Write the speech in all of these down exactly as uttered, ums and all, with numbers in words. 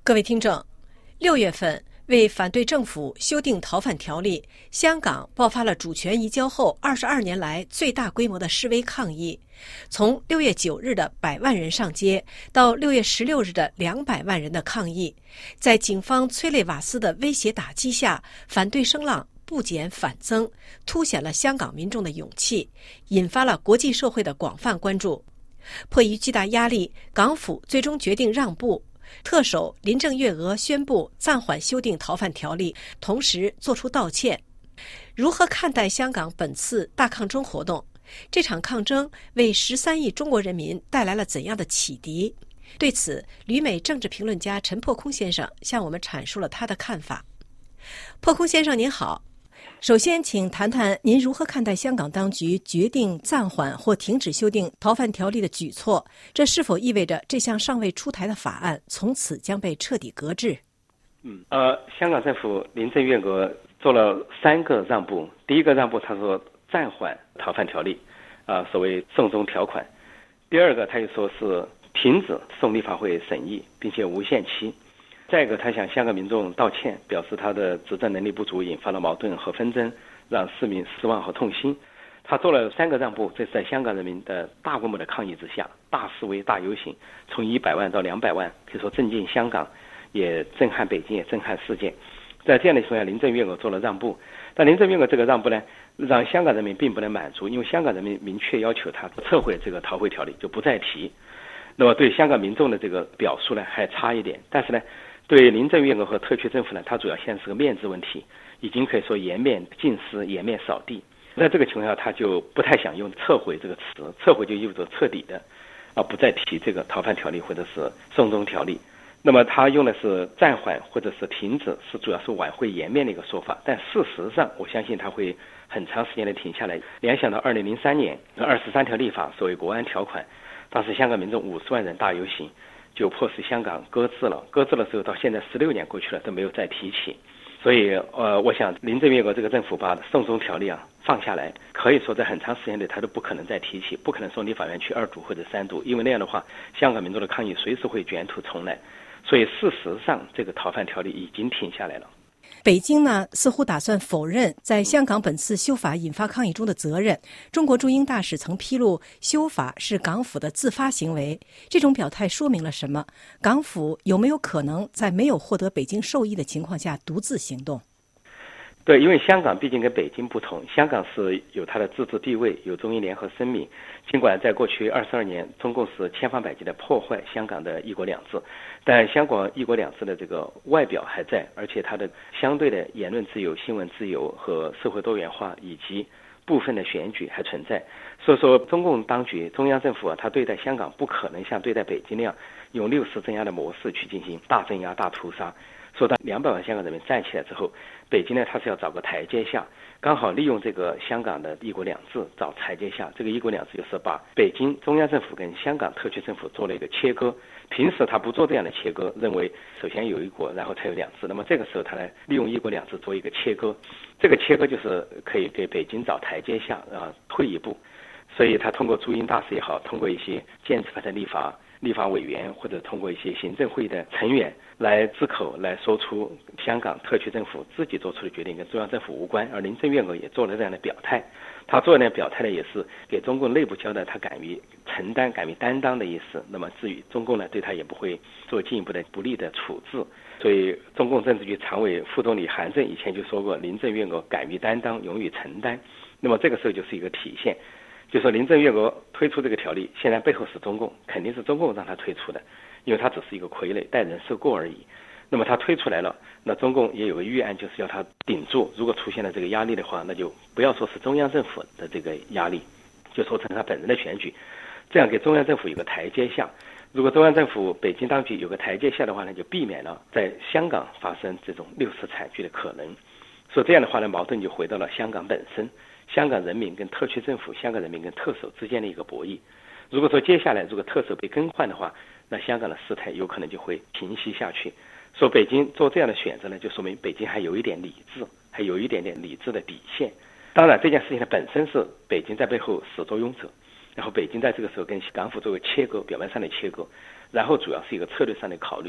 各位听众，六月份为反对政府修订逃犯条例，香港爆发了主权移交后二十二年来最大规模的示威抗议。从六月九日的百万人上街，到六月十六日的两百万人的抗议，在警方催泪瓦斯的威胁打击下，反对声浪不减反增，凸显了香港民众的勇气，引发了国际社会的广泛关注。迫于巨大压力，港府最终决定让步。特首林郑月娥宣布暂缓修订逃犯条例，同时作出道歉。如何看待香港本次大抗争活动？这场抗争为十三亿中国人民带来了怎样的启迪？对此，旅美政治评论家陈破空先生向我们阐述了他的看法。破空先生您好，首先请谈谈您如何看待香港当局决定暂缓或停止修订逃犯条例的举措，这是否意味着这项尚未出台的法案从此将被彻底搁置？ 嗯，呃，香港政府林郑月娥做了三个让步。第一个让步，他说暂缓逃犯条例，啊、呃，所谓送中条款。第二个，他又说是停止送立法会审议，并且无限期。再一个，他向香港民众道歉，表示他的执政能力不足，引发了矛盾和纷争，让市民失望和痛心。他做了三个让步，这是在香港人民的大规模的抗议之下，大示威、大游行，从一百万到两百万，可以说震惊香港，也震撼北京，也震撼世界。在这样的情况下，林郑月娥做了让步，但林郑月娥这个让步呢，让香港人民并不能满足，因为香港人民明确要求他撤回这个逃回条例，就不再提。那么对香港民众的这个表述呢，还差一点，但是呢，对林郑月娥和特区政府呢，它主要现在是个面子问题，已经可以说颜面尽失，颜面扫地。在这个情况下，他就不太想用撤回这个词，撤回就意味着彻底的，啊，不再提这个逃犯条例或者是送中条例。那么他用的是暂缓或者是停止，是主要是挽回颜面的一个说法。但事实上，我相信他会很长时间的停下来。联想到二零零三年二十三条立法，所谓国安条款，当时香港民众五十万人大游行，就迫使香港搁置了，搁置的时候到现在十六年过去了都没有再提起。所以呃，我想林郑月娥这个政府把送中条例啊放下来，可以说在很长时间内他都不可能再提起，不可能送立法院去二读或者三读，因为那样的话，香港民众的抗议随时会卷土重来。所以事实上，这个逃犯条例已经停下来了。 北京呢，似乎打算否认在香港本次修法引发抗议中的责任。中国驻英大使曾披露，修法是港府的自发行为。这种表态说明了什么？港府有没有可能在没有获得北京授意的情况下独自行动？ 对，因为香港毕竟跟北京不同，香港是有它的自治地位，有中英联合声明。尽管在过去二十二年，中共是千方百计的破坏香港的一国两制，但香港一国两制的这个外表还在，而且它的相对的言论自由、新闻自由和社会多元化以及部分的选举还存在。所以说，中共当局、中央政府啊，他对待香港不可能像对待北京那样用六四镇压的模式去进行大镇压、大屠杀。说到两百万香港人民站起来之后，北京呢，他是要找个台阶下，刚好利用这个香港的一国两制找台阶下。这个一国两制就是把北京中央政府跟香港特区政府做了一个切割。平时他不做这样的切割，认为首先有一国，然后才有两制。那么这个时候他来利用一国两制做一个切割，这个切割就是可以给北京找台阶下啊，退一步。所以他通过驻英大使也好，通过一些建制派的立法立法委员，或者通过一些行政会的成员来支口来说出香港特区政府自己做出的决定跟中央政府无关。而林郑月娥也做了这样的表态，他做的表态呢，也是给中共内部交代他敢于承担、敢于担当的意思。那么至于中共呢，对他也不会做进一步的不利的处置。所以中共政治局常委副总理韩正以前就说过，林郑月娥敢于担当，勇于承担。那么这个时候就是一个体现。就说林郑月娥推出这个条例，现在背后是中共，肯定是中共让他推出的，因为他只是一个傀儡，带人受过而已。那么他推出来了，那中共也有个预案，就是要他顶住。如果出现了这个压力的话，那就不要说是中央政府的这个压力，就说成他本人的选举，这样给中央政府有个台阶下。如果中央政府、北京当局有个台阶下的话呢，就避免了在香港发生这种六次惨剧的可能。所以这样的话呢，矛盾就回到了香港本身。香港人民跟特区政府、香港人民跟特首之间的一个博弈。如果说接下来如果特首被更换的话，那香港的事态有可能就会平息下去。说北京做这样的选择呢，就说明北京还有一点理智，还有一点点理智的底线。当然，这件事情呢本身是北京在背后始作俑者，然后北京在这个时候跟港府做个切割，表面上的切割，然后主要是一个策略上的考虑，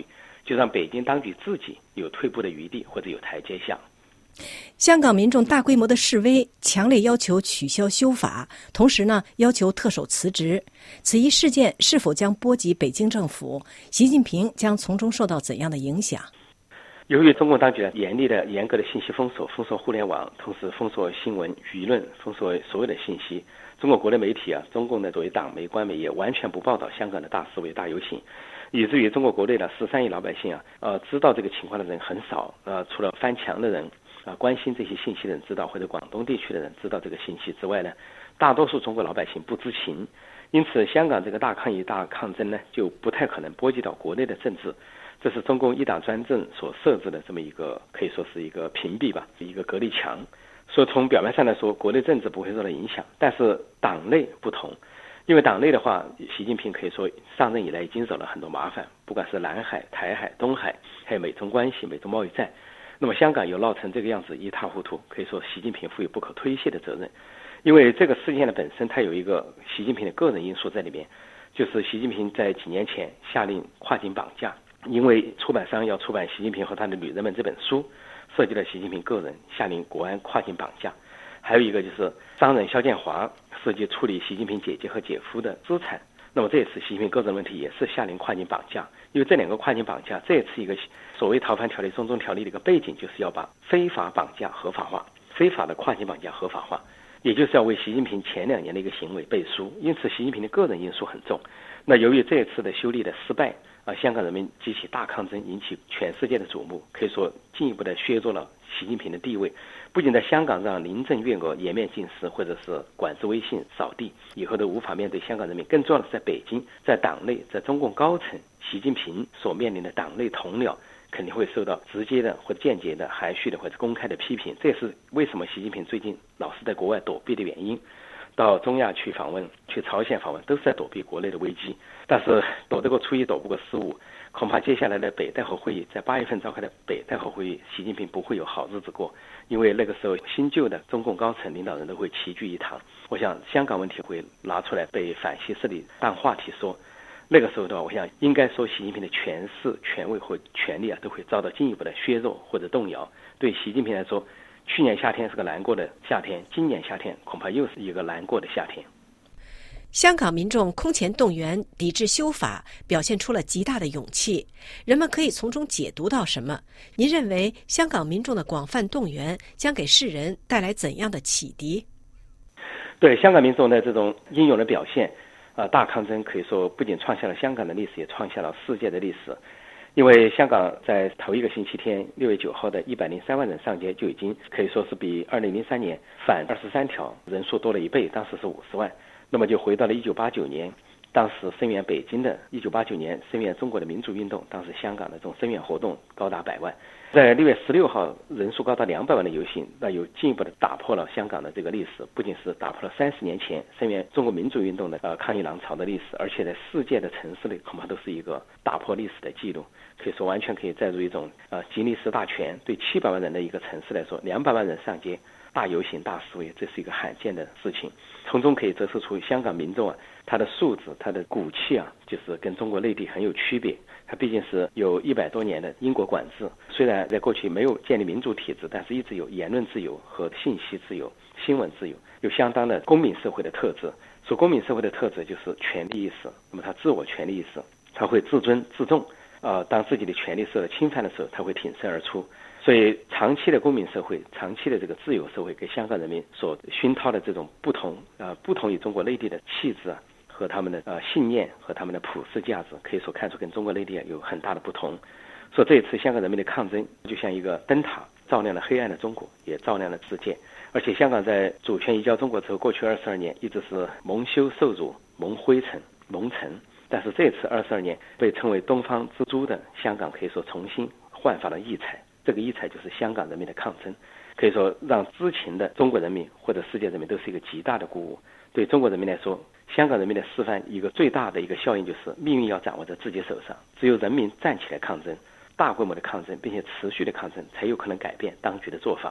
就让北京当局自己有退步的余地或者有台阶下。 香港民众大规模的示威，强烈要求取消修法，同时呢，要求特首辞职。此一事件是否将波及北京政府？习近平将从中受到怎样的影响？ 由于中共当局严厉的、严格的信息封锁，封锁互联网，同时封锁新闻、舆论，封锁所有的信息。中国国内媒体啊，中共的作为党媒、官媒也完全不报道香港的大示威、大游行，以至于中国国内的十三亿老百姓啊，呃，知道这个情况的人很少。呃，除了翻墙的人。啊，关心这些信息的人知道，或者广东地区的人知道这个信息之外呢，大多数中国老百姓不知情。因此，香港这个大抗议、大抗争呢，就不太可能波及到国内的政治。这是中共一党专政所设置的这么一个，可以说是一个屏蔽吧，一个隔离墙。所以从表面上来说，国内政治不会受到影响，但是党内不同。因为党内的话，习近平可以说上任以来已经惹了很多麻烦，不管是南海、台海、东海，还有美中关系、美中贸易战。那么香港有闹成这个样子一塌糊涂，可以说习近平负有不可推卸的责任。因为这个事件的本身它有一个习近平的个人因素在里面，就是习近平在几年前下令跨境绑架，因为出版商要出版习近平和他的女人们这本书，涉及了习近平个人，下令国安跨境绑架。还有一个就是商人肖建华涉及处理习近平姐姐和姐夫的资产，那么这一次习近平个人问题也是下令跨境绑架。因为这两个跨境绑架，这次一个所谓逃犯条例、中中条例的一个背景，就是要把非法绑架合法化，非法的跨境绑架合法化，也就是要为习近平前两年的一个行为背书。因此，习近平的个人因素很重。那由于这一次的修例的失败啊，香港人民激起大抗争，引起全世界的瞩目，可以说进一步的削弱了习近平的地位。不仅在香港让林郑月娥颜面尽失，或者是管制微信扫地，以后都无法面对香港人民。更重要的是，在北京，在党内，在中共高层，习近平所面临的党内同僚肯定会受到直接的或者间接的、含蓄的或者公开的批评。这也是为什么习近平最近老是在国外躲避的原因。到中亚去访问，去朝鲜访问，都是在躲避国内的危机。但是躲得过初一，躲不过十五，恐怕接下来的北戴河会议，在八月份召开的北戴河会议，习近平不会有好日子过，因为那个时候新旧的中共高层领导人都会齐聚一堂。我想香港问题会拿出来被反西势力当话题说。那个时候的话，我想应该说习近平的权势、权威和权力啊，都会遭到进一步的削弱或者动摇。对习近平来说，去年夏天是个难过的夏天，今年夏天恐怕又是一个难过的夏天。 香港民众空前动员抵制修法，表现出了极大的勇气。人们可以从中解读到什么？您认为香港民众的广泛动员将给世人带来怎样的启迪？ 对香港民众的这种英勇的表现，啊、呃，大抗争可以说不仅创下了香港的历史，也创下了世界的历史。因为香港在头一个星期天，六月九号的一百零三万人上街，就已经可以说是比二零零三年反二十三条人数多了一倍，当时是五十万。那么就回到了一九八九年，当时声援北京的一九八九年声援中国的民主运动，当时香港的这种声援活动高达百万。在六月十六号人数高达两百万的游行，那又进一步的打破了香港的这个历史，不仅是打破了三十年前声援中国民主运动的呃抗议浪潮的历史，而且在世界的城市里恐怕都是一个打破历史的记录。可以说完全可以载入一种呃吉尼斯大全。对七百万人的一个城市来说，两百万人上街大游行、大示威，这是一个罕见的事情。从中可以折射出香港民众啊，他的素质、他的骨气啊，就是跟中国内地很有区别。他毕竟是有一百多年的英国管制，虽然在过去没有建立民主体制，但是一直有言论自由和信息自由、新闻自由，有相当的公民社会的特质。说公民社会的特质就是权利意识，那么他自我权利意识，他会自尊自重。呃，当自己的权利受到侵犯的时候，他会挺身而出。所以，长期的公民社会、长期的这个自由社会，给香港人民所熏陶的这种不同，呃，不同于中国内地的气质啊，和他们的呃信念和他们的普世价值，可以说看出跟中国内地有很大的不同。所以这一次香港人民的抗争，就像一个灯塔，照亮了黑暗的中国，也照亮了世界。而且，香港在主权移交中国之后，过去二十二年一直是蒙羞受辱、蒙灰尘、蒙尘。但是这次二十二年被称为东方之珠的香港，可以说重新焕发了异彩。这个异彩就是香港人民的抗争，可以说让知情的中国人民或者世界人民都是一个极大的鼓舞。对中国人民来说，香港人民的示范一个最大的一个效应就是命运要掌握在自己手上，只有人民站起来抗争，大规模的抗争，并且持续的抗争，才有可能改变当局的做法。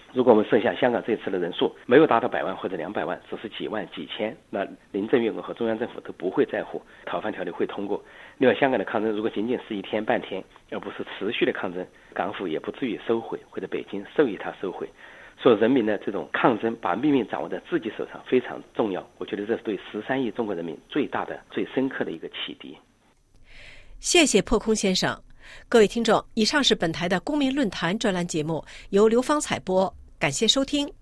如果我们设想香港这次的人数没有达到百万或者两百万，只是几万几千，那林郑月娥和中央政府都不会在乎，逃犯条例会通过。另外，香港的抗争如果仅仅是一天半天，而不是持续的抗争，港府也不至于收回，或者北京授意他收回。所以人民的这种抗争，把命运掌握在自己手上非常重要。我觉得这是对十三亿中国人民最大的、最深刻的一个启迪。 谢谢破空先生。各位听众，以上是本台的公民论坛专栏节目，由刘芳采播，感谢收听。